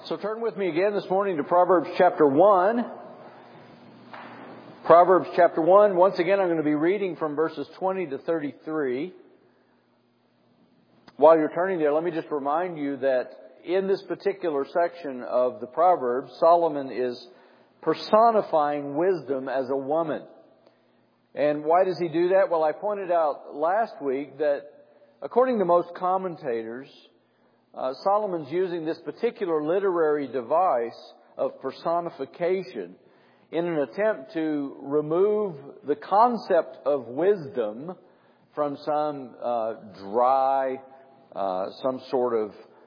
So turn with me again this morning to Proverbs chapter 1. Proverbs chapter 1. Once again, I'm going to be reading from verses 20 to 33. While you're turning there, let me just remind you that in this particular section of the Proverbs, Solomon is personifying wisdom as a woman. And why does he do that? Well, I pointed out last week that according to most commentators, Solomon's using this particular literary device of personification in an attempt to remove the concept of wisdom from some dry, some sort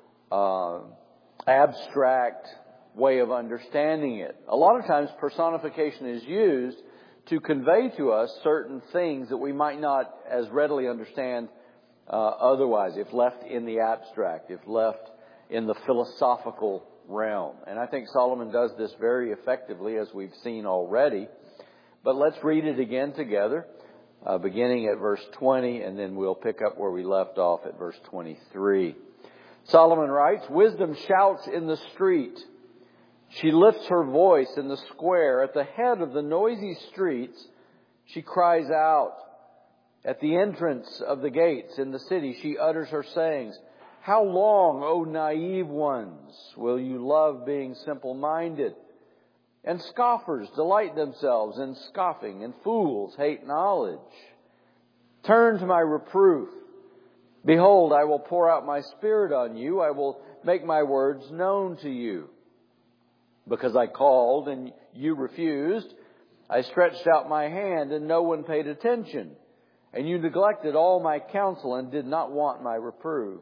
of abstract way of understanding it. A lot of times personification is used to convey to us certain things that we might not as readily understand otherwise, if left in the abstract, if left in the philosophical realm. And I think Solomon does this very effectively, as we've seen already. But let's read it again together, beginning at verse 20, and then we'll pick up where we left off at verse 23. Solomon writes, "Wisdom shouts in the street. She lifts her voice in the square. At the head of the noisy streets, she cries out. At the entrance of the gates in the city, she utters her sayings. How long, O naive ones, will you love being simple-minded? And scoffers delight themselves in scoffing, and fools hate knowledge. Turn to my reproof. Behold, I will pour out my spirit on you. I will make my words known to you. Because I called and you refused, I stretched out my hand and no one paid attention. And you neglected all my counsel and did not want my reproof.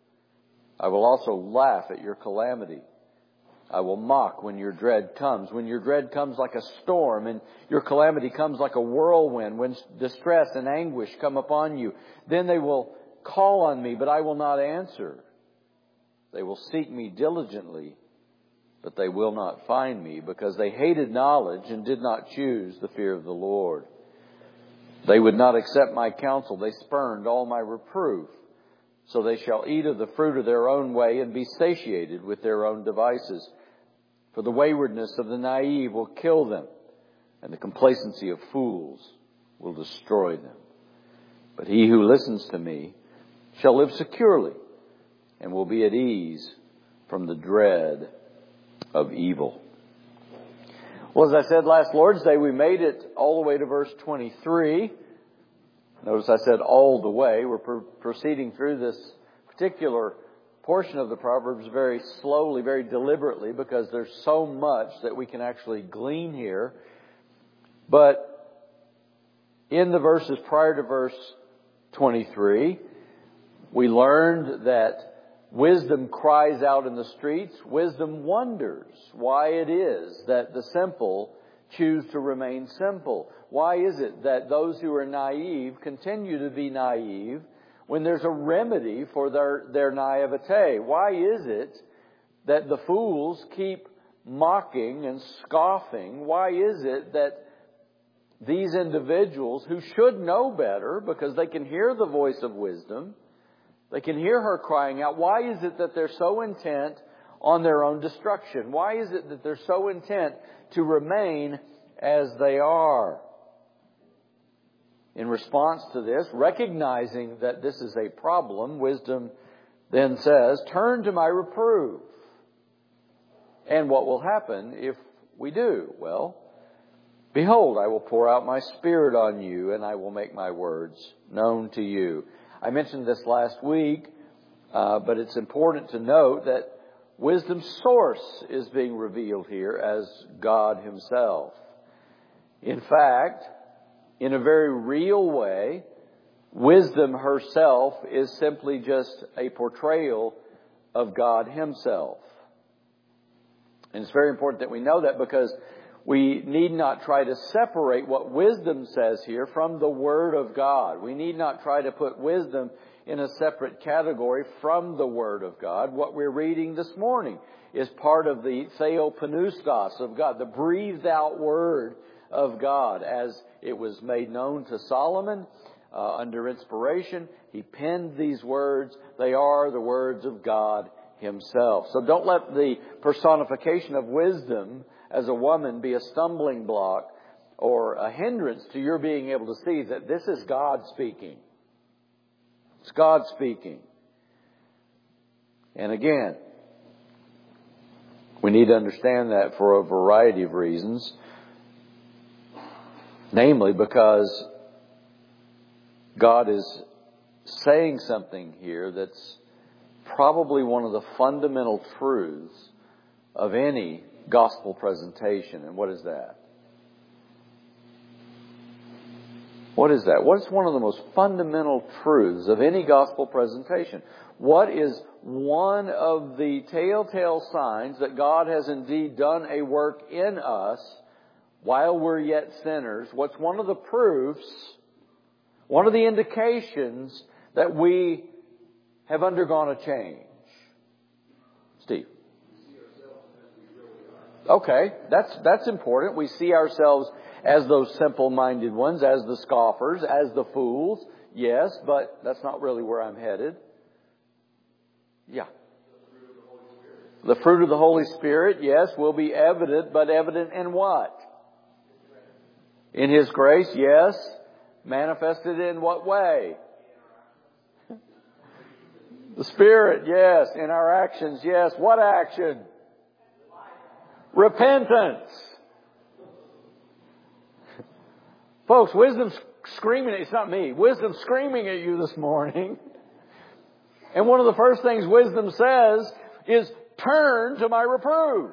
I will also laugh at your calamity. I will mock when your dread comes. When your dread comes like a storm and your calamity comes like a whirlwind. When distress and anguish come upon you. Then they will call on me, but I will not answer. They will seek me diligently, but they will not find me, because they hated knowledge and did not choose the fear of the Lord. They would not accept my counsel. They spurned all my reproof. So they shall eat of the fruit of their own way and be satiated with their own devices. For the waywardness of the naive will kill them, and the complacency of fools will destroy them. But he who listens to me shall live securely and will be at ease from the dread of evil." Well, as I said last Lord's Day, we made it all the way to verse 23. Notice I said all the way. We're proceeding through this particular portion of the Proverbs very slowly, very deliberately, because there's so much that we can actually glean here. But in the verses prior to verse 23, we learned that wisdom cries out in the streets. Wisdom wonders why it is that the simple choose to remain simple. Why is it that those who are naive continue to be naive when there's a remedy for their naivete? Why is it that the fools keep mocking and scoffing? Why is it that these individuals who should know better, because they can hear the voice of wisdom, they can hear her crying out, why is it that they're so intent on their own destruction? Why is it that they're so intent to remain as they are? In response to this, recognizing that this is a problem, wisdom then says, "Turn to my reproof." And what will happen if we do? Well, "Behold, I will pour out my spirit on you, and I will make my words known to you." I mentioned this last week, but it's important to note that wisdom's source is being revealed here as God Himself. In fact, in a very real way, wisdom herself is simply just a portrayal of God Himself. And it's very important that we know that, because we need not try to separate what wisdom says here from the Word of God. We need not try to put wisdom in a separate category from the Word of God. What we're reading this morning is part of the theopneustos of God, the breathed out Word of God, as it was made known to Solomon under inspiration. He penned these words. They are the words of God Himself. So don't let the personification of wisdom as a woman be a stumbling block or a hindrance to your being able to see that this is God speaking. It's God speaking. And again, we need to understand that for a variety of reasons. Namely, because God is saying something here that's probably one of the fundamental truths of any gospel presentation. And what is that? What is that? What's one of the most fundamental truths of any gospel presentation? What is one of the telltale signs that God has indeed done a work in us while we're yet sinners? What's one of the proofs, one of the indications that we have undergone a change? Steve. Okay, that's important. We see ourselves as those simple-minded ones, as the scoffers, as the fools. Yes, but that's not really where I'm headed. Yeah. The fruit of the Holy Spirit, yes, will be evident, but evident in what? In His grace, yes. Manifested in what way? The Spirit, yes. In our actions, yes. What action? Repentance. Folks, wisdom's screaming, it's not me, wisdom's screaming at you this morning. And one of the first things wisdom says is, turn to my reproof.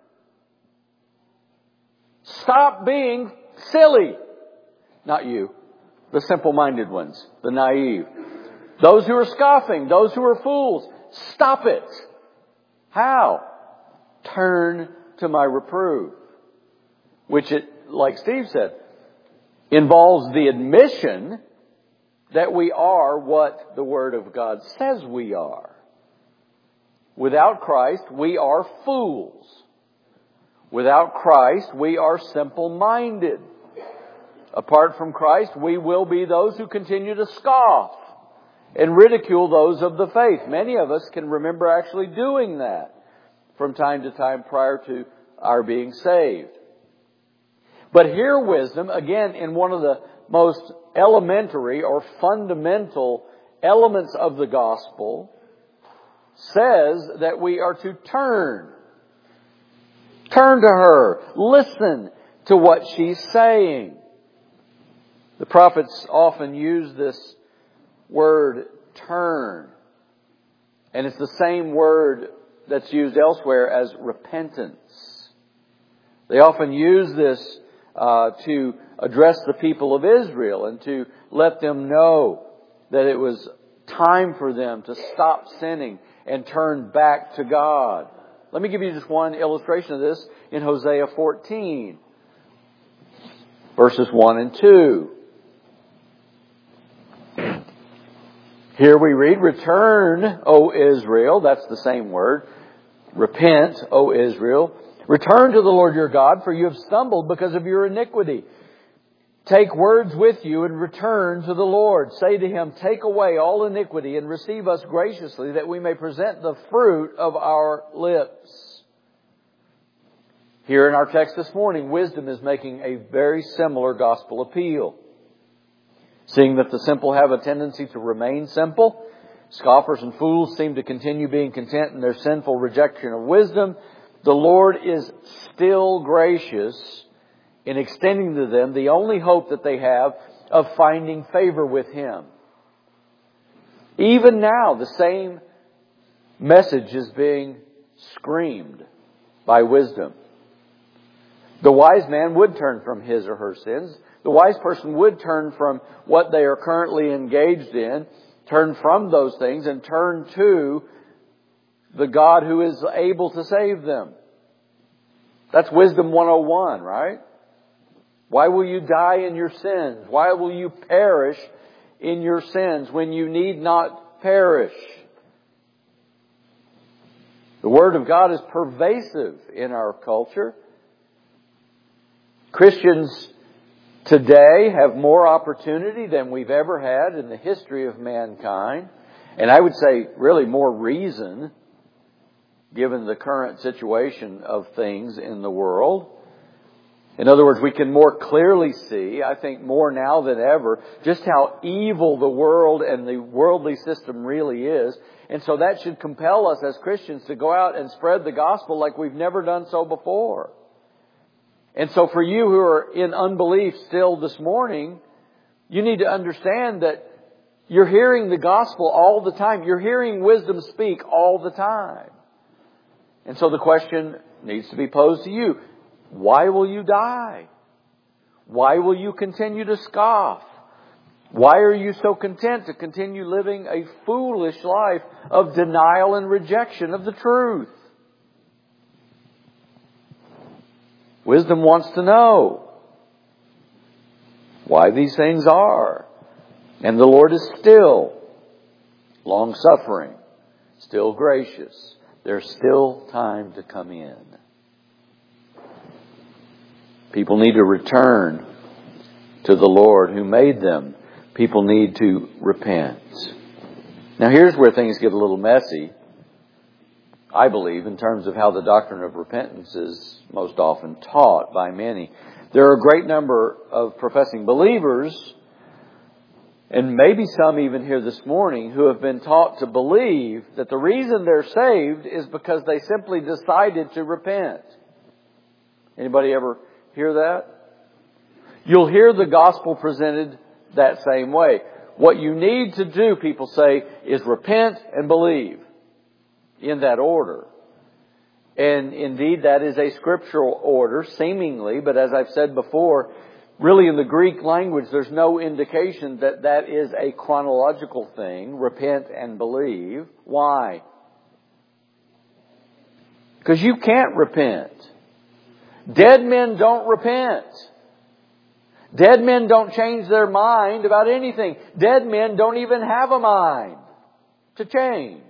Stop being silly. Not you. The simple-minded ones. The naive. Those who are scoffing. Those who are fools. Stop it. How? Turn to my reproof. Which, like Steve said, involves the admission that we are what the Word of God says we are. Without Christ, we are fools. Without Christ, we are simple-minded. Apart from Christ, we will be those who continue to scoff and ridicule those of the faith. Many of us can remember actually doing that from time to time prior to our being saved. But here wisdom, again, in one of the most elementary or fundamental elements of the gospel, says that we are to turn. Turn to her. Listen to what she's saying. The prophets often use this word, turn. And it's the same word that's used elsewhere as repentance. They often use this to address the people of Israel and to let them know that it was time for them to stop sinning and turn back to God. Let me give you just one illustration of this in Hosea 14, verses 1 and 2. Here we read, return, O Israel. That's the same word. Repent, O Israel. Return to the Lord your God, for you have stumbled because of your iniquity. Take words with you and return to the Lord. Say to Him, take away all iniquity and receive us graciously, that we may present the fruit of our lips. Here in our text this morning, wisdom is making a very similar gospel appeal. Seeing that the simple have a tendency to remain simple, scoffers and fools seem to continue being content in their sinful rejection of wisdom, the Lord is still gracious in extending to them the only hope that they have of finding favor with Him. Even now, the same message is being screamed by wisdom. The wise man would turn from his or her sins. The wise person would turn from what they are currently engaged in, turn from those things and turn to the God who is able to save them. That's Wisdom 101, right? Why will you die in your sins? Why will you perish in your sins when you need not perish? The Word of God is pervasive in our culture. Christians today have more opportunity than we've ever had in the history of mankind. And I would say really more reason given the current situation of things in the world. In other words, we can more clearly see, I think more now than ever, just how evil the world and the worldly system really is. And so that should compel us as Christians to go out and spread the gospel like we've never done so before. And so for you who are in unbelief still this morning, you need to understand that you're hearing the gospel all the time. You're hearing wisdom speak all the time. And so the question needs to be posed to you. Why will you die? Why will you continue to scoff? Why are you so content to continue living a foolish life of denial and rejection of the truth? Wisdom wants to know why these things are. And the Lord is still long-suffering, still gracious. There's still time to come in. People need to return to the Lord who made them. People need to repent. Now here's where things get a little messy, I believe, in terms of how the doctrine of repentance is most often taught by many. There are a great number of professing believers, and maybe some even here this morning, who have been taught to believe that the reason they're saved is because they simply decided to repent. Anybody ever hear that? You'll hear the gospel presented that same way. What you need to do, people say, is repent and believe in that order. And indeed, that is a scriptural order, seemingly, but as I've said before, really in the Greek language, there's no indication that that is a chronological thing, repent and believe. Why? Because you can't repent. Dead men don't repent. Dead men don't change their mind about anything. Dead men don't even have a mind to change.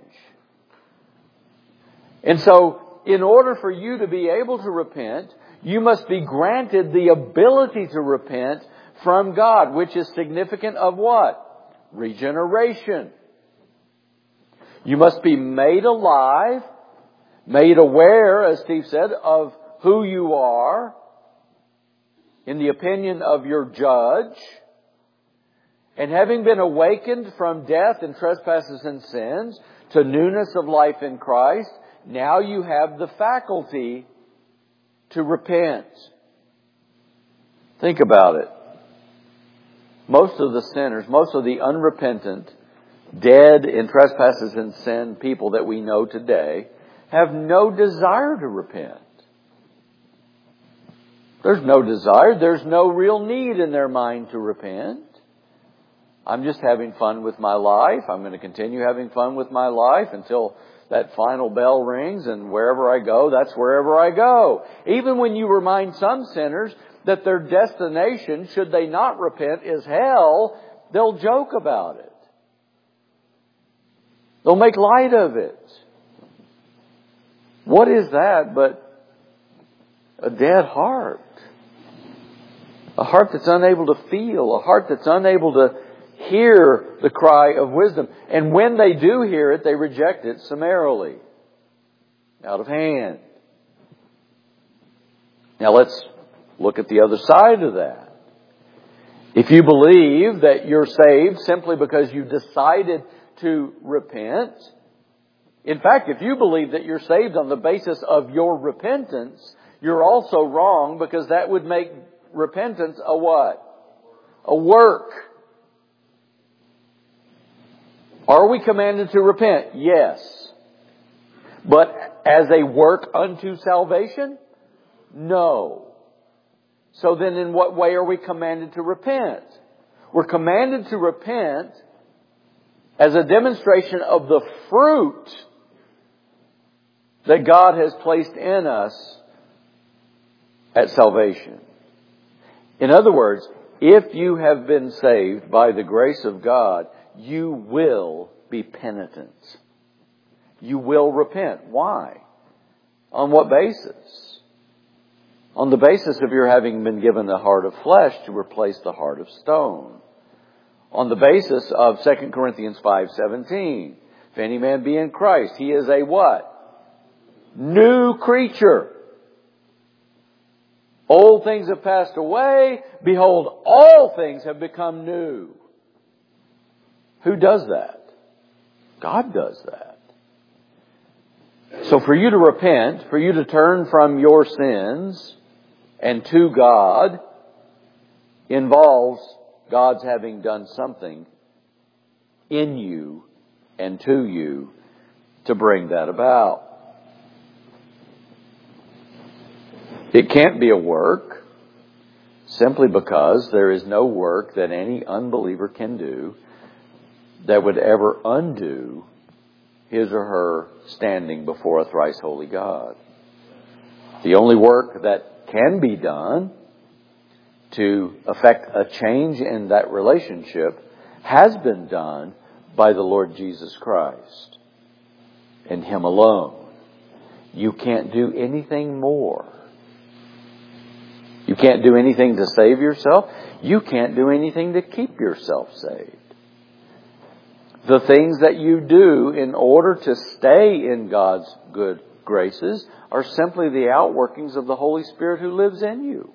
And so, in order for you to be able to repent, you must be granted the ability to repent from God, which is significant of what? Regeneration. You must be made alive, made aware, as Steve said, of who you are in the opinion of your judge. And having been awakened from death and trespasses and sins to newness of life in Christ, now you have the faculty to repent. Think about it. Most of the sinners, most of the unrepentant, dead in trespasses and sin people that we know today have no desire to repent. There's no desire. There's no real need in their mind to repent. I'm just having fun with my life. I'm going to continue having fun with my life until that final bell rings, and wherever I go, that's wherever I go. Even when you remind some sinners that their destination, should they not repent, is hell, they'll joke about it. They'll make light of it. What is that but a dead heart? A heart that's unable to feel, a heart that's unable to hear the cry of wisdom. And when they do hear it, they reject it summarily, out of hand. Now let's look at the other side of that. If you believe that you're saved simply because you decided to repent, in fact, if you believe that you're saved on the basis of your repentance, you're also wrong, because that would make repentance a what? A work. Are we commanded to repent? Yes. But as a work unto salvation? No. So then in what way are we commanded to repent? We're commanded to repent as a demonstration of the fruit that God has placed in us at salvation. In other words, if you have been saved by the grace of God, you will be penitent. You will repent. Why? On what basis? On the basis of your having been given a heart of flesh to replace the heart of stone. On the basis of 2 Corinthians 5:17. If any man be in Christ, he is a what? new creature. Old things have passed away. Behold, all things have become new. Who does that? God does that. So for you to repent, for you to turn from your sins and to God, involves God's having done something in you and to you to bring that about. It can't be a work, simply because there is no work that any unbeliever can do that would ever undo his or her standing before a thrice holy God. The only work that can be done to effect a change in that relationship has been done by the Lord Jesus Christ and Him alone. You can't do anything more. You can't do anything to save yourself. You can't do anything to keep yourself saved. The things that you do in order to stay in God's good graces are simply the outworkings of the Holy Spirit who lives in you.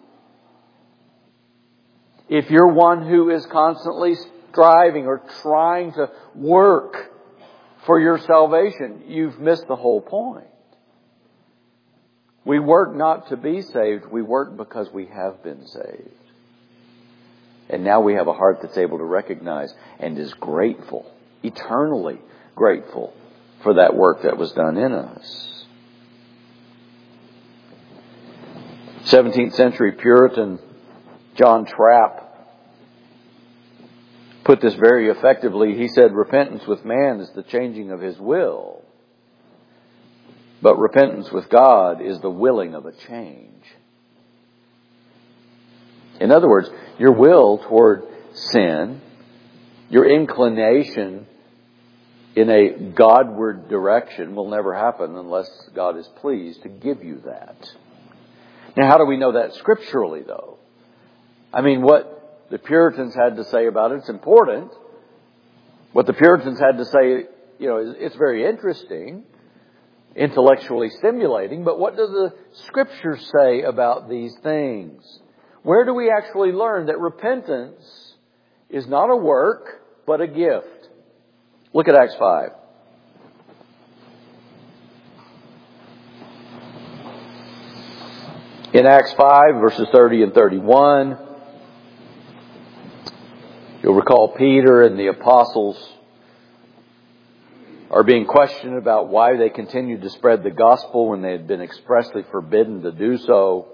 If you're one who is constantly striving or trying to work for your salvation, you've missed the whole point. We work not to be saved. We work because we have been saved. And now we have a heart that's able to recognize and is grateful, eternally grateful for that work that was done in us. 17th century Puritan John Trapp put this very effectively. He said, repentance with man is the changing of his will. But repentance with God is the willing of a change. In other words, your will toward sin, your inclination in a Godward direction will never happen unless God is pleased to give you that. Now, how do we know that scripturally, though? I mean, what the Puritans had to say about it's important. What the Puritans had to say, it's very interesting, intellectually stimulating, but what do the Scriptures say about these things? Where do we actually learn that repentance is not a work, but a gift? Look at Acts 5. In Acts 5, verses 30 and 31, you'll recall Peter and the apostles are being questioned about why they continued to spread the gospel when they had been expressly forbidden to do so.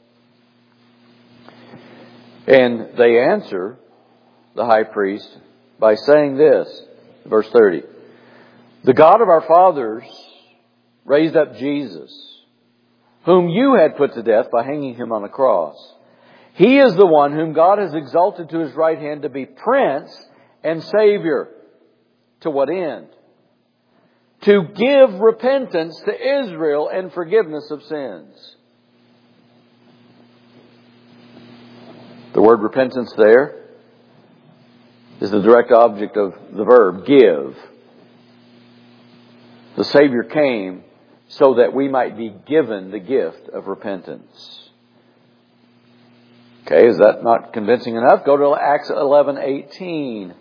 And they answer the high priest by saying this, verse 30. The God of our fathers raised up Jesus, whom you had put to death by hanging Him on a cross. He is the one whom God has exalted to His right hand to be Prince and Savior. To what end? To give repentance to Israel and forgiveness of sins. The word repentance there is the direct object of the verb, give. The Savior came so that we might be given the gift of repentance. Okay, is that not convincing enough? Go to Acts 11:18.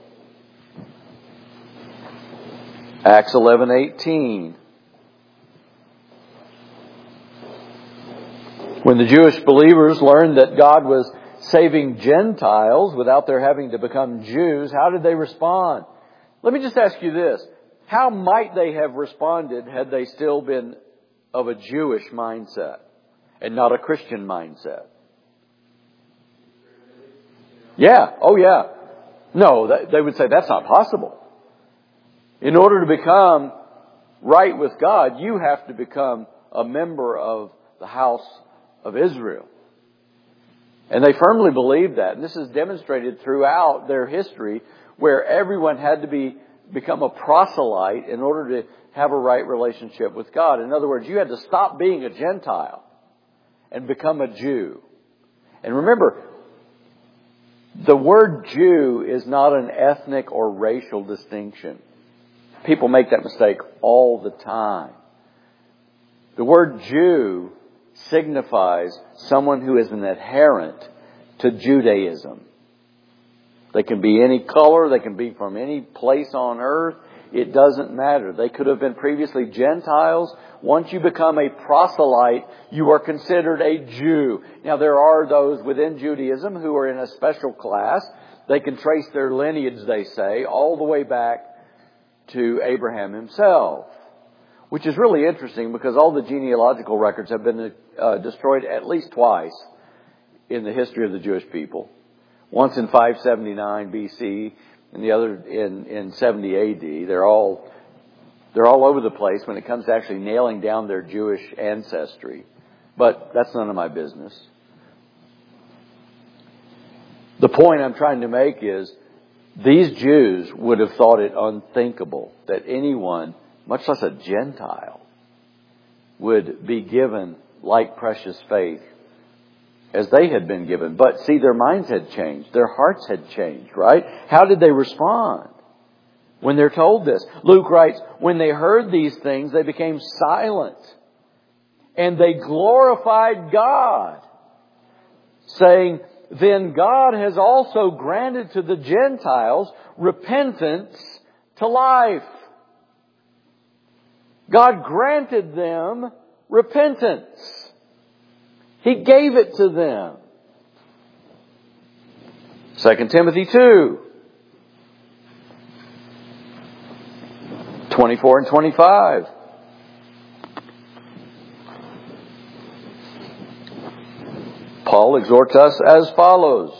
Acts 11:18. When the Jewish believers learned that God was saving Gentiles without their having to become Jews, how did they respond? Let me just ask you this. How might they have responded had they still been of a Jewish mindset and not a Christian mindset? Yeah. Oh, yeah. No, they would say that's not possible. In order to become right with God, you have to become a member of the house of Israel. And they firmly believed that. And this is demonstrated throughout their history, where everyone had to become a proselyte in order to have a right relationship with God. In other words, you had to stop being a Gentile and become a Jew. And remember, the word Jew is not an ethnic or racial distinction. People make that mistake all the time. The word Jew signifies someone who is an adherent to Judaism. They can be any color, they can be from any place on earth. It doesn't matter. They could have been previously Gentiles. Once you become a proselyte, you are considered a Jew. Now there are those within Judaism who are in a special class. They can trace their lineage, they say, all the way back to Abraham himself. Which is really interesting because all the genealogical records have been destroyed at least twice in the history of the Jewish people. Once in 579 BC and the other in 70 AD. They're all over the place when it comes to actually nailing down their Jewish ancestry. But that's none of my business. The point I'm trying to make is these Jews would have thought it unthinkable that anyone, much less a Gentile, would be given like precious faith as they had been given. But see, their minds had changed. Their hearts had changed, right? How did they respond when they're told this? Luke writes, when they heard these things, they became silent. And they glorified God, saying, then God has also granted to the Gentiles repentance to life. God granted them repentance. He gave it to them. 2 Timothy 2, 24 and 25. Paul exhorts us as follows.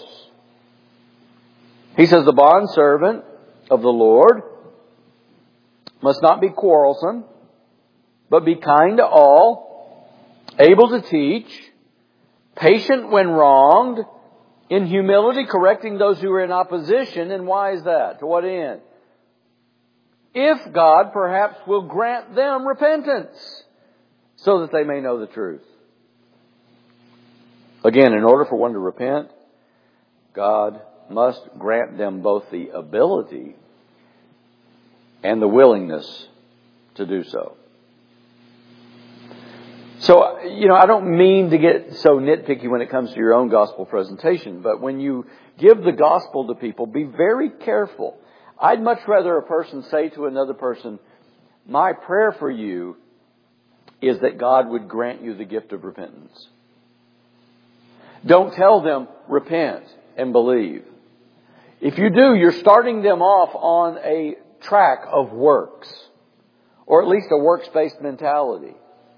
He says, the bondservant of the Lord must not be quarrelsome, but be kind to all, able to teach, patient when wronged, in humility correcting those who are in opposition. And why is that? To what end? If God perhaps will grant them repentance, so that they may know the truth. Again, in order for one to repent, God must grant them both the ability and the willingness to do so. So, I don't mean to get so nitpicky when it comes to your own gospel presentation, but when you give the gospel to people, be very careful. I'd much rather a person say to another person, my prayer for you is that God would grant you the gift of repentance. Don't tell them, repent and believe. If you do, you're starting them off on a track of works, or at least a works-based mentality.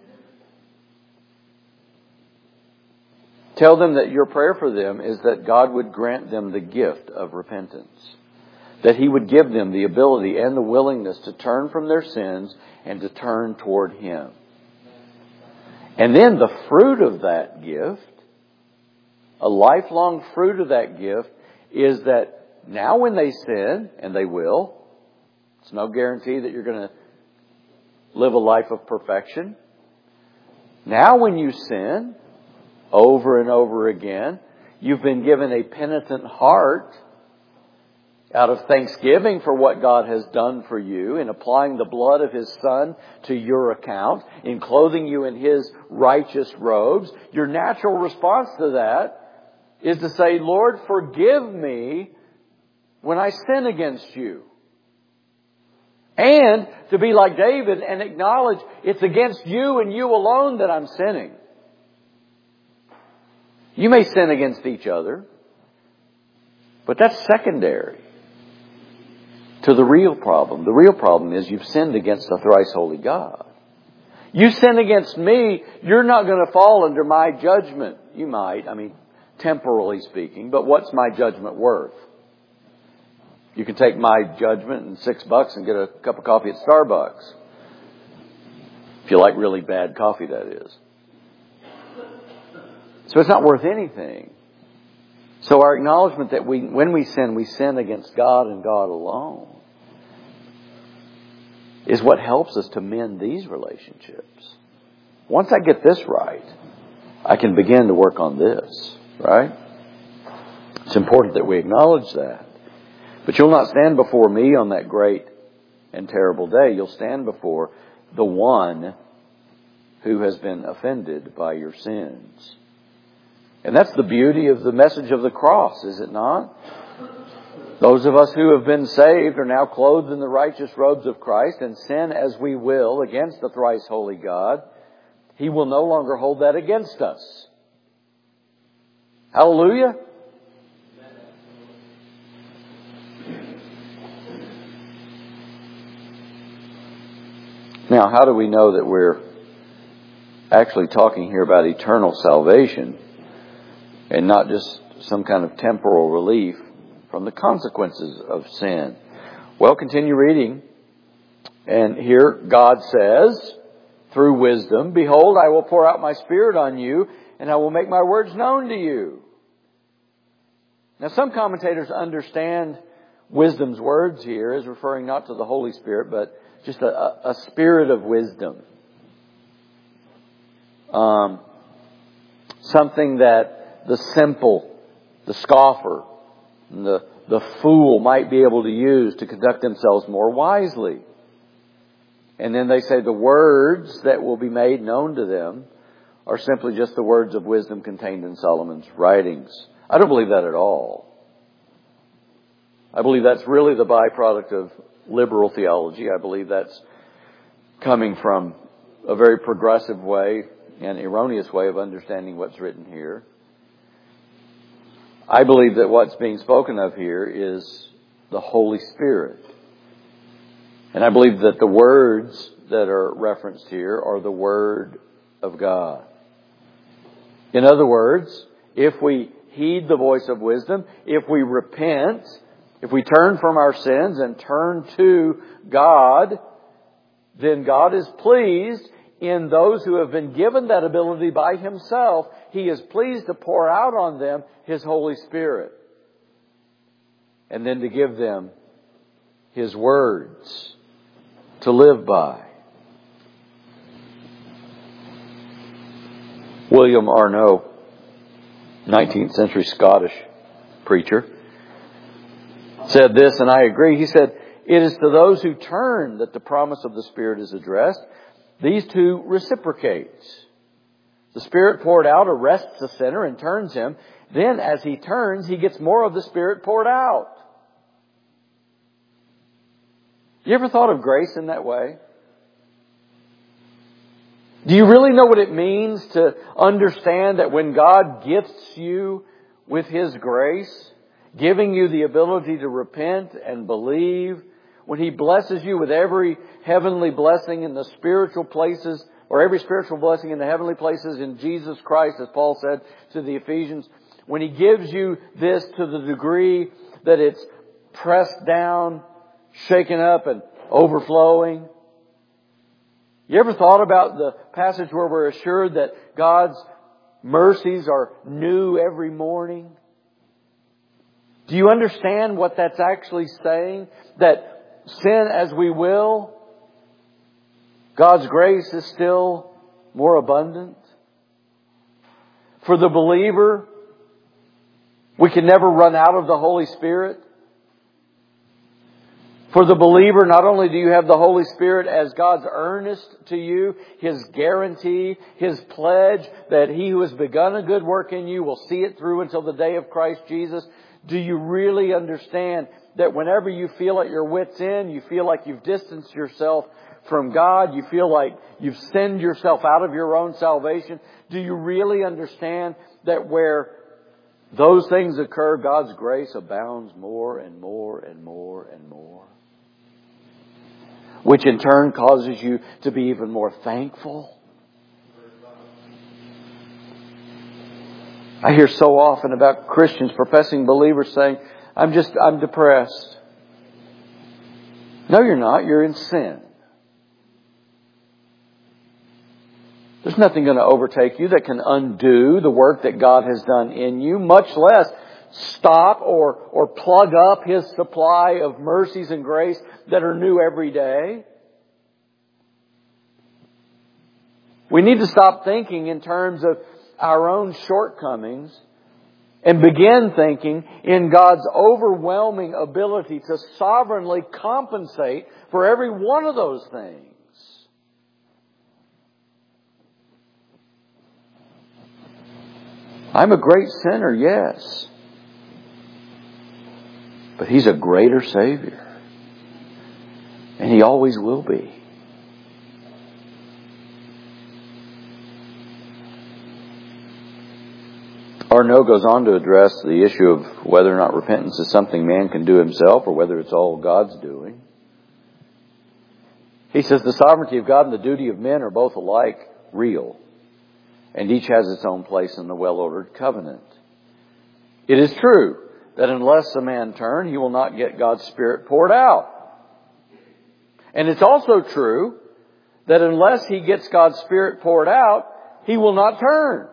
Tell them that your prayer for them is that God would grant them the gift of repentance. That He would give them the ability and the willingness to turn from their sins and to turn toward Him. And then the fruit of that gift, a lifelong fruit of that gift, is that now when they sin, and they will, it's no guarantee that you're going to live a life of perfection. Now when you sin, over and over again, you've been given a penitent heart out of thanksgiving for what God has done for you, in applying the blood of His Son to your account, in clothing you in His righteous robes. Your natural response to that is to say, Lord, forgive me when I sin against you. And to be like David and acknowledge it's against you and you alone that I'm sinning. You may sin against each other, but that's secondary to the real problem. The real problem is you've sinned against the thrice holy God. You sin against me, you're not going to fall under my judgment. You might, temporally speaking, but what's my judgment worth? You can take my judgment and $6 and get a cup of coffee at Starbucks. If you like really bad coffee, that is. So it's not worth anything. So our acknowledgement that when we sin against God and God alone, is what helps us to mend these relationships. Once I get this right, I can begin to work on this, right? It's important that we acknowledge that. But you'll not stand before me on that great and terrible day. You'll stand before the one who has been offended by your sins. And that's the beauty of the message of the cross, is it not? Those of us who have been saved are now clothed in the righteous robes of Christ, and sin as we will against the thrice holy God, He will no longer hold that against us. Hallelujah! Now, how do we know that we're actually talking here about eternal salvation and not just some kind of temporal relief from the consequences of sin? Well, continue reading. And here God says, through wisdom, "Behold, I will pour out my Spirit on you, and I will make my words known to you." Now, some commentators understand wisdom's words here as referring not to the Holy Spirit, but just a spirit of wisdom. Something that the simple, the scoffer, and the fool might be able to use to conduct themselves more wisely. And then they say the words that will be made known to them are simply just the words of wisdom contained in Solomon's writings. I don't believe that at all. I believe that's really the byproduct of liberal theology. I believe that's coming from a very progressive way and erroneous way of understanding what's written here. I believe that what's being spoken of here is the Holy Spirit. And I believe that the words that are referenced here are the Word of God. In other words, if we heed the voice of wisdom, if we repent, if we turn from our sins and turn to God, then God is pleased in those who have been given that ability by Himself. He is pleased to pour out on them His Holy Spirit. And then to give them His words to live by. William Arnault, 19th century Scottish preacher, said this, and I agree. He said, "It is to those who turn that the promise of the Spirit is addressed. These two reciprocate. The Spirit poured out arrests the sinner and turns him. Then as he turns, he gets more of the Spirit poured out." You ever thought of grace in that way? Do you really know what it means to understand that when God gifts you with His grace, giving you the ability to repent and believe, when He blesses you with every heavenly blessing in the spiritual places, or every spiritual blessing in the heavenly places in Jesus Christ, as Paul said to the Ephesians, when He gives you this to the degree that it's pressed down, shaken up, and overflowing. You ever thought about the passage where we're assured that God's mercies are new every morning? Do you understand what that's actually saying? That sin as we will, God's grace is still more abundant. For the believer, we can never run out of the Holy Spirit. For the believer, not only do you have the Holy Spirit as God's earnest to you, His guarantee, His pledge that He who has begun a good work in you will see it through until the day of Christ Jesus. Do you really understand that whenever you feel at your wit's end, you feel like you've distanced yourself from God, you feel like you've sinned yourself out of your own salvation? Do you really understand that where those things occur, God's grace abounds more and more and more and more? Which in turn causes you to be even more thankful. I hear so often about Christians, professing believers saying, I'm depressed. No, you're not. You're in sin. There's nothing going to overtake you that can undo the work that God has done in you, much less stop or plug up His supply of mercies and grace that are new every day. We need to stop thinking in terms of our own shortcomings and begin thinking in God's overwhelming ability to sovereignly compensate for every one of those things. I'm a great sinner, yes. But He's a greater Savior. And He always will be. Arnaud goes on to address the issue of whether or not repentance is something man can do himself or whether it's all God's doing. He says the sovereignty of God and the duty of men are both alike real, and each has its own place in the well-ordered covenant. It is true that unless a man turn, he will not get God's Spirit poured out. And it's also true that unless he gets God's Spirit poured out, he will not turn.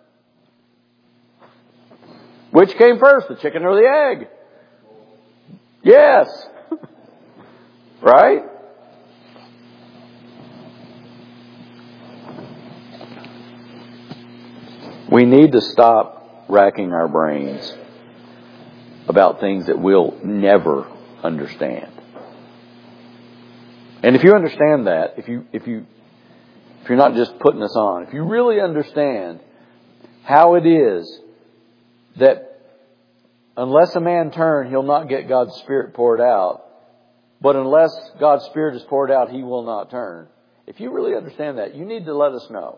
Which came first, the chicken or the egg? Yes. Right? We need to stop racking our brains about things that we'll never understand. And if you understand that, if you're not just putting this on, if you really understand how it is that unless a man turn, he'll not get God's Spirit poured out, but unless God's Spirit is poured out, he will not turn. If you really understand that, you need to let us know.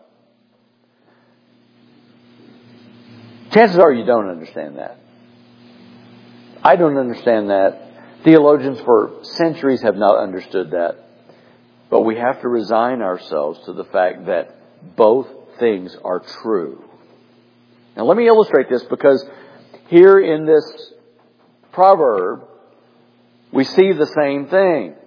Chances are you don't understand that. I don't understand that. Theologians for centuries have not understood that. But we have to resign ourselves to the fact that both things are true. Now let me illustrate this, because here in this proverb, we see the same thing.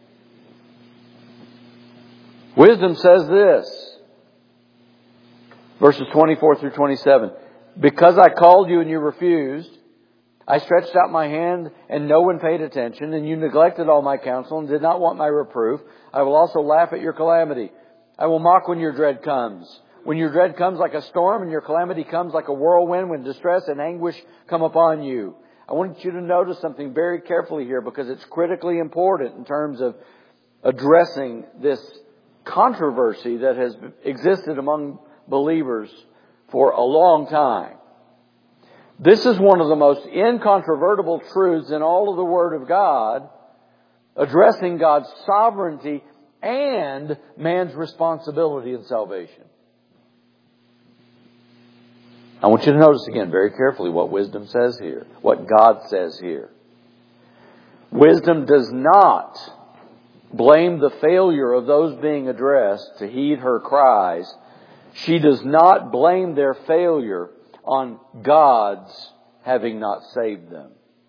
Wisdom says this, verses 24 through 27. Because I called you and you refused, I stretched out my hand and no one paid attention, and you neglected all my counsel and did not want my reproof, I will also laugh at your calamity. I will mock when your dread comes. When your dread comes like a storm and your calamity comes like a whirlwind, when distress and anguish come upon you. I want you to notice something very carefully here, because it's critically important in terms of addressing this controversy that has existed among believers for a long time. This is one of the most incontrovertible truths in all of the Word of God, addressing God's sovereignty and man's responsibility in salvation. I want you to notice again very carefully what wisdom says here, what God says here. Wisdom does not blame the failure of those being addressed to heed her cries. She does not blame their failure on God's having not saved them.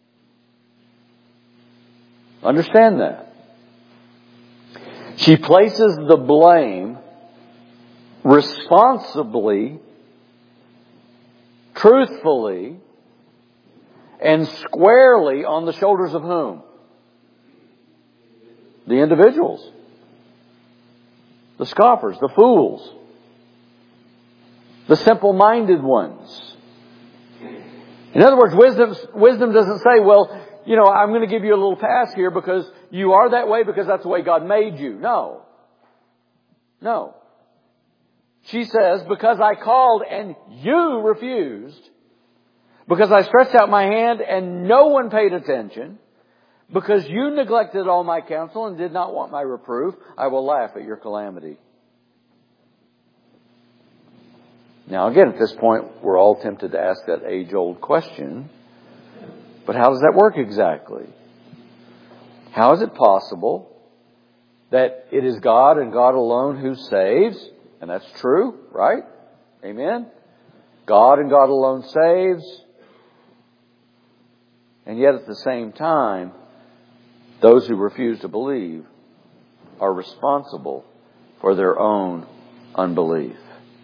Understand that. She places the blame responsibly, truthfully, and squarely on the shoulders of whom? The individuals. The scoffers, the fools. The simple-minded ones. In other words, wisdom doesn't say, well, I'm going to give you a little pass here because you are that way because that's the way God made you. No. No. She says, because I called and you refused, because I stretched out my hand and no one paid attention, because you neglected all my counsel and did not want my reproof, I will laugh at your calamity. Now again, at this point, we're all tempted to ask that age-old question, but how does that work exactly? How is it possible that it is God and God alone who saves? And that's true, right? Amen? God and God alone saves. And yet at the same time, those who refuse to believe are responsible for their own unbelief.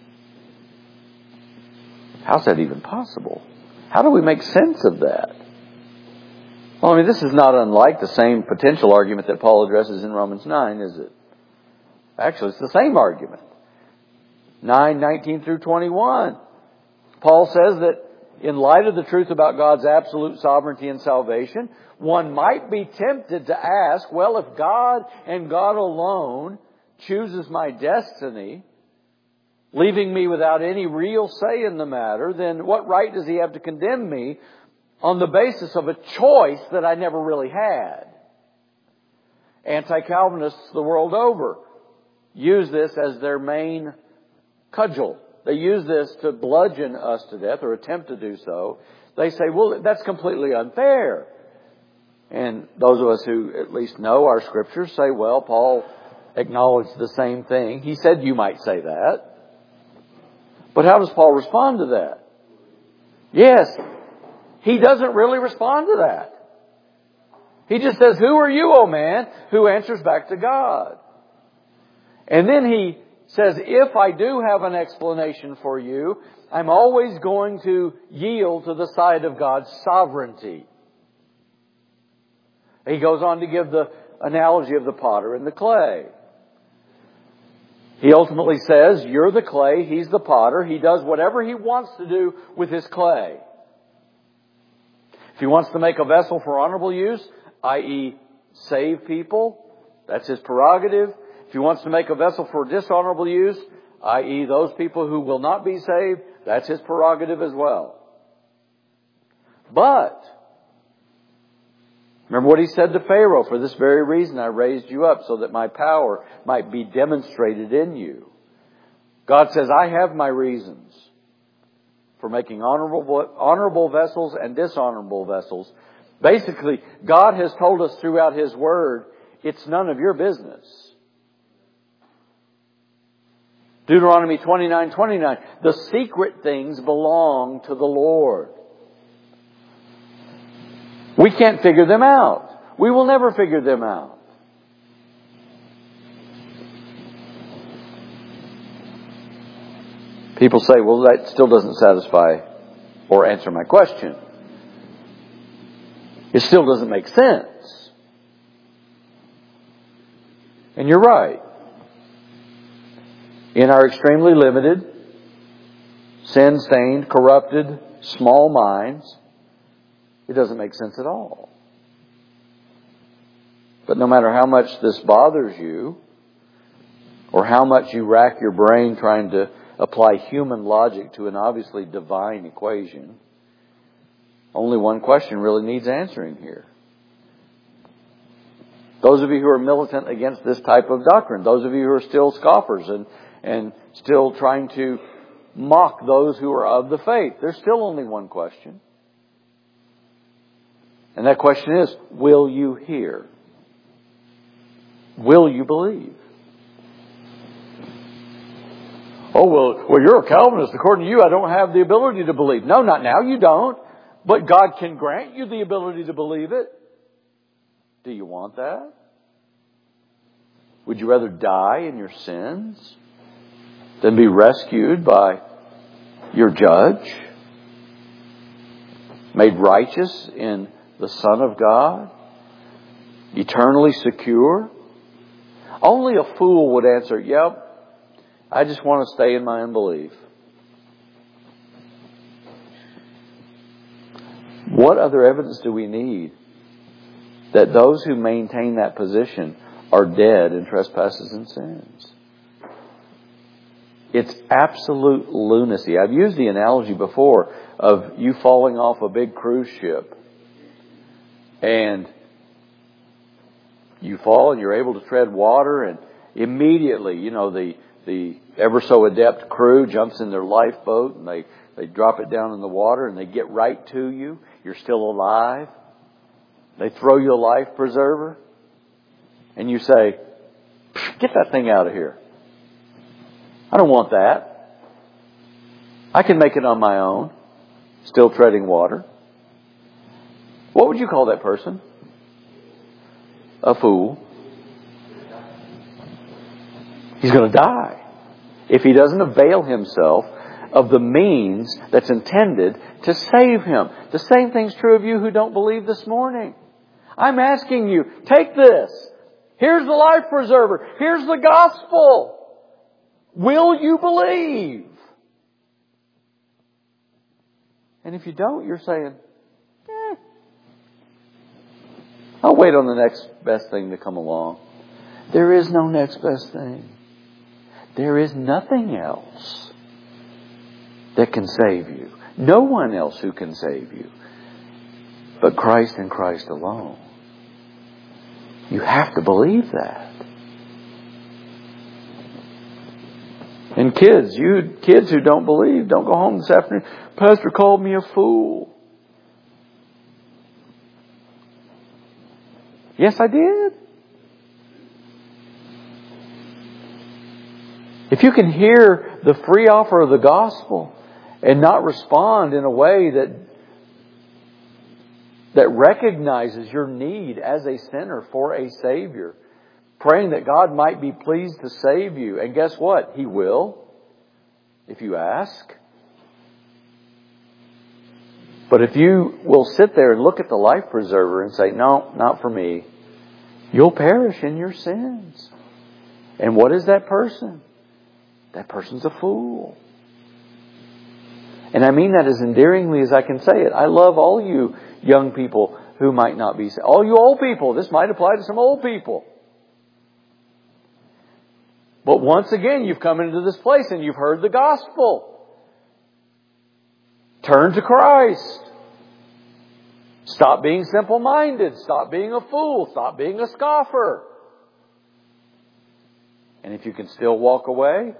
How's that even possible? How do we make sense of that? Well, this is not unlike the same potential argument that Paul addresses in Romans 9, is it? Actually, it's the same argument. 9:19 through 21. Paul says that in light of the truth about God's absolute sovereignty and salvation, one might be tempted to ask, well, if God and God alone chooses my destiny, leaving me without any real say in the matter, then what right does He have to condemn me on the basis of a choice that I never really had? Anti-Calvinists the world over use this as their main cudgel. They use this to bludgeon us to death, or attempt to do so. They say, well, that's completely unfair. And those of us who at least know our Scriptures say, well, Paul acknowledged the same thing. He said you might say that. But how does Paul respond to that? Yes, he doesn't really respond to that. He just says, who are you, O man, who answers back to God? And then he says, if I do have an explanation for you, I'm always going to yield to the side of God's sovereignty. He goes on to give the analogy of the potter and the clay. He ultimately says, you're the clay, He's the potter. He does whatever He wants to do with His clay. If He wants to make a vessel for honorable use, i.e. save people, that's His prerogative. If He wants to make a vessel for dishonorable use, i.e. those people who will not be saved, that's His prerogative as well. But remember what He said to Pharaoh, for this very reason I raised you up, so that my power might be demonstrated in you. God says, I have my reasons for making honorable vessels and dishonorable vessels. Basically, God has told us throughout His Word, it's none of your business. Deuteronomy 29:29, the secret things belong to the Lord. We can't figure them out. We will never figure them out. People say, well, that still doesn't satisfy or answer my question. It still doesn't make sense. And you're right. In our extremely limited, sin-stained, corrupted, small minds, it doesn't make sense at all. But no matter how much this bothers you, or how much you rack your brain trying to apply human logic to an obviously divine equation, only one question really needs answering here. Those of you who are militant against this type of doctrine, those of you who are still scoffers and still trying to mock those who are of the faith, there's still only one question. And that question is, will you hear? Will you believe? Oh, well, you're a Calvinist. According to you, I don't have the ability to believe. No, not now. You don't. But God can grant you the ability to believe it. Do you want that? Would you rather die in your sins than be rescued by your judge? Made righteous in the Son of God? Eternally secure? Only a fool would answer, yep, I just want to stay in my unbelief. What other evidence do we need that those who maintain that position are dead in trespasses and sins? It's absolute lunacy. I've used the analogy before of you falling off a big cruise ship. And you fall and you're able to tread water, and immediately, the ever so adept crew jumps in their lifeboat and they drop it down in the water and they get right to you. You're still alive. They throw you a life preserver and you say, get that thing out of here. I don't want that. I can make it on my own, still treading water. What would you call that person? A fool. He's going to die if he doesn't avail himself of the means that's intended to save him. The same thing's true of you who don't believe this morning. I'm asking you, take this. Here's the life preserver. Here's the gospel. Will you believe? And if you don't, you're saying, I'll wait on the next best thing to come along. There is no next best thing. There is nothing else that can save you. No one else who can save you but Christ and Christ alone. You have to believe that. And kids who don't believe, don't go home this afternoon. Pastor called me a fool. Yes, I did. If you can hear the free offer of the gospel and not respond in a way that recognizes your need as a sinner for a Savior, praying that God might be pleased to save you. And guess what? He will, if you ask. But if you will sit there and look at the life preserver and say, no, not for me, you'll perish in your sins. And what is that person? That person's a fool. And I mean that as endearingly as I can say it. I love all you young people who might not be saved. All you old people. This might apply to some old people. But once again, you've come into this place and you've heard the gospel. Turn to Christ. Stop being simple-minded. Stop being a fool. Stop being a scoffer. And if you can still walk away,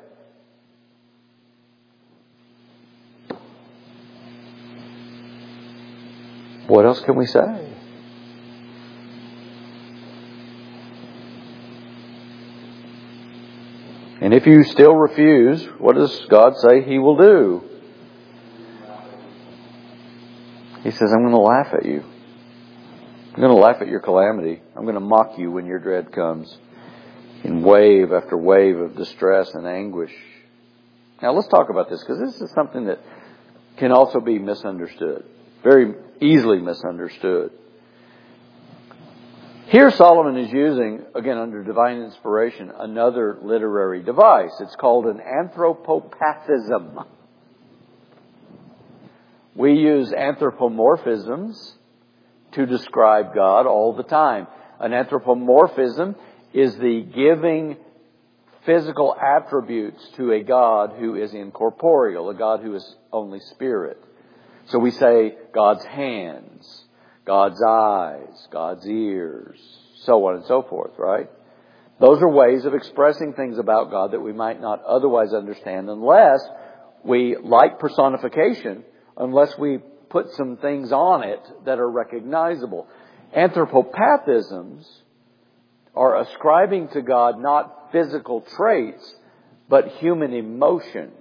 what else can we say? And if you still refuse, what does God say He will do? He says, I'm going to laugh at you. I'm going to laugh at your calamity. I'm going to mock you when your dread comes in wave after wave of distress and anguish. Now let's talk about this, because this is something that can also be misunderstood. Very easily misunderstood. Here Solomon is using, again under divine inspiration, another literary device. It's called an anthropopathism. We use anthropomorphisms to describe God all the time. An anthropomorphism is the giving physical attributes to a God who is incorporeal, a God who is only spirit. So we say God's hands, God's eyes, God's ears, so on and so forth, right? Those are ways of expressing things about God that we might not otherwise understand unless we, like personification, unless we put some things on it that are recognizable. Anthropopathisms are ascribing to God not physical traits, but human emotion.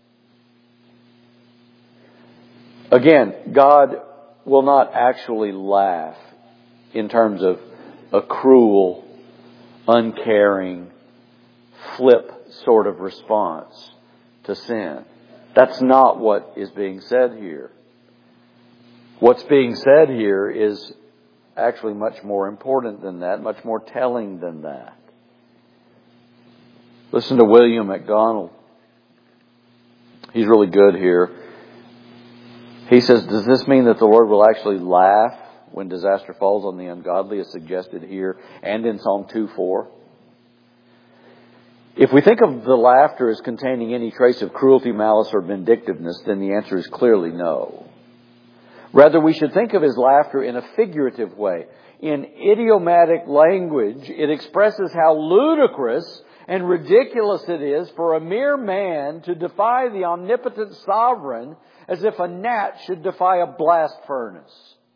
Again, God will not actually laugh in terms of a cruel, uncaring, flip sort of response to sin. That's not what is being said here. What's being said here is actually much more important than that, much more telling than that. Listen to William MacDonald. He's really good here. He says, does this mean that the Lord will actually laugh when disaster falls on the ungodly, as suggested here and in Psalm 2:4? If we think of the laughter as containing any trace of cruelty, malice, or vindictiveness, then the answer is clearly no. Rather, we should think of his laughter in a figurative way. In idiomatic language, it expresses how ludicrous and ridiculous it is for a mere man to defy the omnipotent sovereign as if a gnat should defy a blast furnace.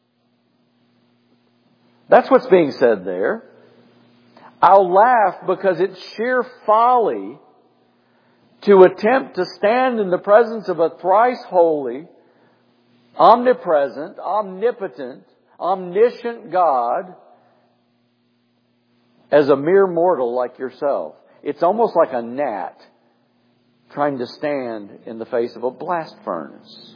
That's what's being said there. I'll laugh because it's sheer folly to attempt to stand in the presence of a thrice holy, omnipresent, omnipotent, omniscient God as a mere mortal like yourself. It's almost like a gnat trying to stand in the face of a blast furnace.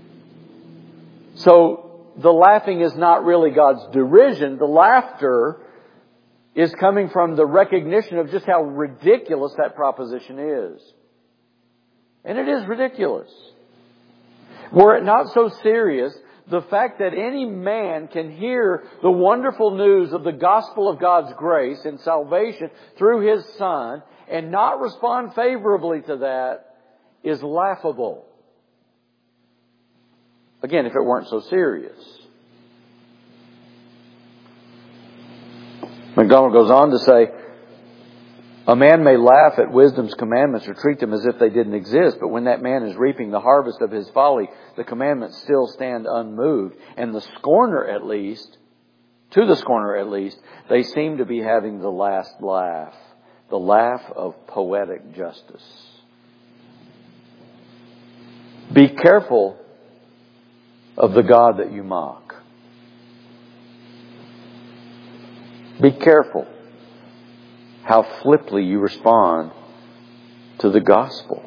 So the laughing is not really God's derision. The laughter is coming from the recognition of just how ridiculous that proposition is. And it is ridiculous. Were it not so serious, the fact that any man can hear the wonderful news of the gospel of God's grace and salvation through His Son and not respond favorably to that is laughable. Again, if it weren't so serious. MacDonald goes on to say, a man may laugh at wisdom's commandments or treat them as if they didn't exist, but when that man is reaping the harvest of his folly, the commandments still stand unmoved. And the scorner at least, to the scorner at least, they seem to be having the last laugh, the laugh of poetic justice. Be careful of the God that you mock. Be careful how flippantly you respond to the gospel.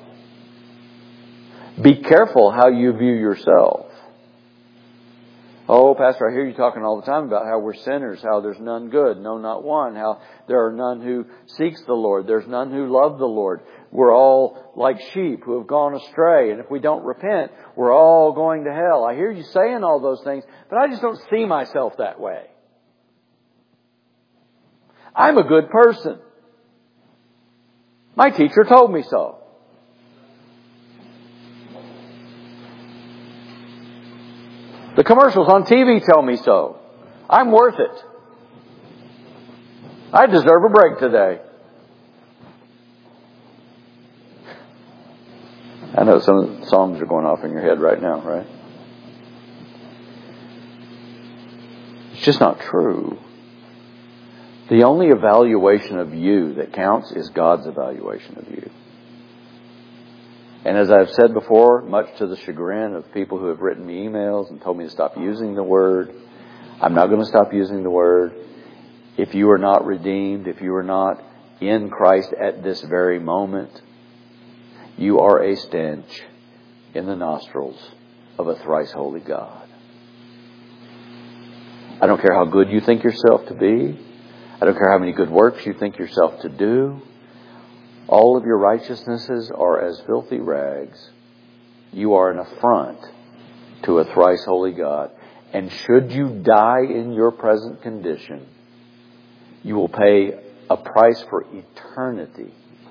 Be careful how you view yourself. Oh, Pastor, I hear you talking all the time about how we're sinners, how there's none good, no, not one, how there are none who seeks the Lord, there's none who love the Lord. We're all like sheep who have gone astray, and if we don't repent, we're all going to hell. I hear you saying all those things, but I just don't see myself that way. I'm a good person. My teacher told me so. The commercials on TV tell me so. I'm worth it. I deserve a break today. I know some of the songs are going off in your head right now, right? It's just not true. The only evaluation of you that counts is God's evaluation of you. And as I've said before, much to the chagrin of people who have written me emails and told me to stop using the word, I'm not going to stop using the word. If you are not redeemed, if you are not in Christ at this very moment, you are a stench in the nostrils of a thrice holy God. I don't care how good you think yourself to be. I don't care how many good works you think yourself to do. All of your righteousnesses are as filthy rags. You are an affront to a thrice holy God. And should you die in your present condition, you will pay a price for eternity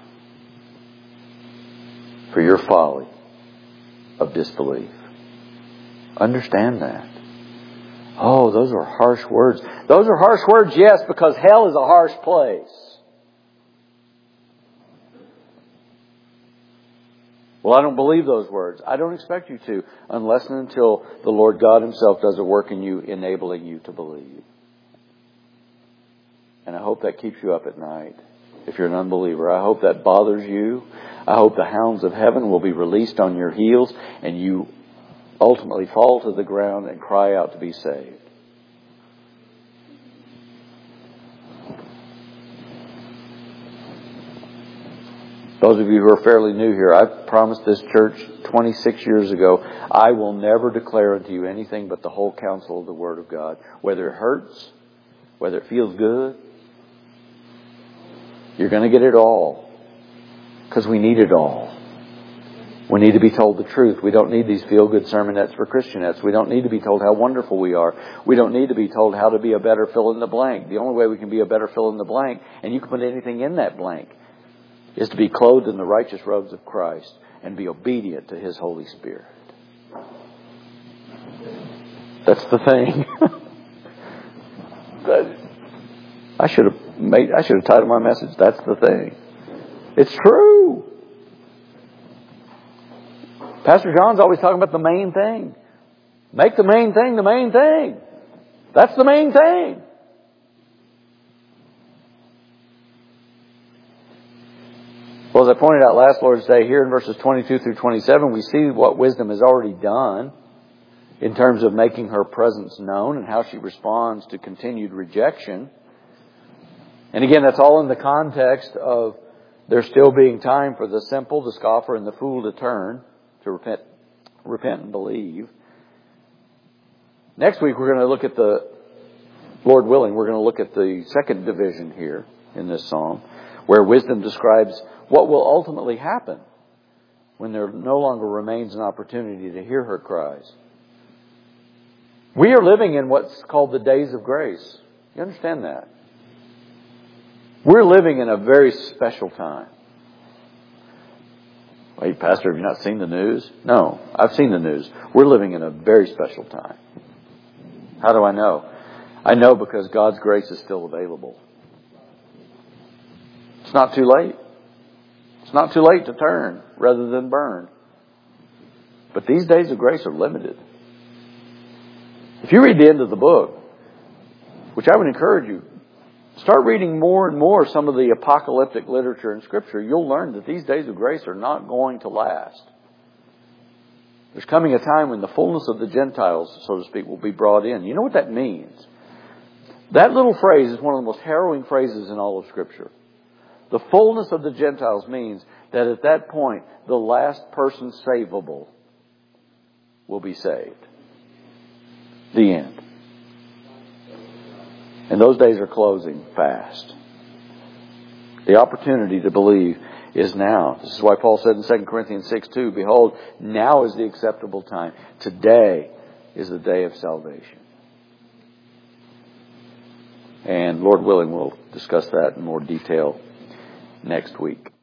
for your folly of disbelief. Understand that. Oh, those are harsh words. Those are harsh words, yes, because hell is a harsh place. Well, I don't believe those words. I don't expect you to, unless and until the Lord God Himself does a work in you, enabling you to believe. And I hope that keeps you up at night. If you're an unbeliever, I hope that bothers you. I hope the hounds of heaven will be released on your heels and you ultimately fall to the ground and cry out to be saved. Those of you who are fairly new here, I promised this church 26 years ago, I will never declare unto you anything but the whole counsel of the Word of God. Whether it hurts, whether it feels good, you're going to get it all. Because we need it all. We need to be told the truth. We don't need these feel-good sermonettes for Christianettes. We don't need to be told how wonderful we are. We don't need to be told how to be a better fill-in-the-blank. The only way we can be a better fill-in-the-blank, and you can put anything in that blank, is to be clothed in the righteous robes of Christ and be obedient to His Holy Spirit. That's the thing. I should have titled my message, That's the Thing. It's true. Pastor John's always talking about the main thing. Make the main thing the main thing. That's the main thing. Well, as I pointed out last Lord's Day, here in verses 22 through 27, we see what wisdom has already done in terms of making her presence known and how she responds to continued rejection. And again, that's all in the context of there still being time for the simple, the scoffer, and the fool to turn, to repent and believe. Next week, we're going to look at Lord willing, we're going to look at the second division here in this psalm, where wisdom describes what will ultimately happen when there no longer remains an opportunity to hear her cries. We are living in what's called the days of grace. You understand that? We're living in a very special time. Wait, Pastor, have you not seen the news? No, I've seen the news. We're living in a very special time. How do I know? I know because God's grace is still available. It's not too late. It's not too late to turn rather than burn. But these days of grace are limited. If you read the end of the book, which I would encourage you, start reading more and more some of the apocalyptic literature in Scripture, you'll learn that these days of grace are not going to last. There's coming a time when the fullness of the Gentiles, so to speak, will be brought in. You know what that means? That little phrase is one of the most harrowing phrases in all of Scripture. The fullness of the Gentiles means that at that point, the last person savable will be saved. The end. And those days are closing fast. The opportunity to believe is now. This is why Paul said in 2 Corinthians 6:2, behold, now is the acceptable time. Today is the day of salvation. And Lord willing, we'll discuss that in more detail next week.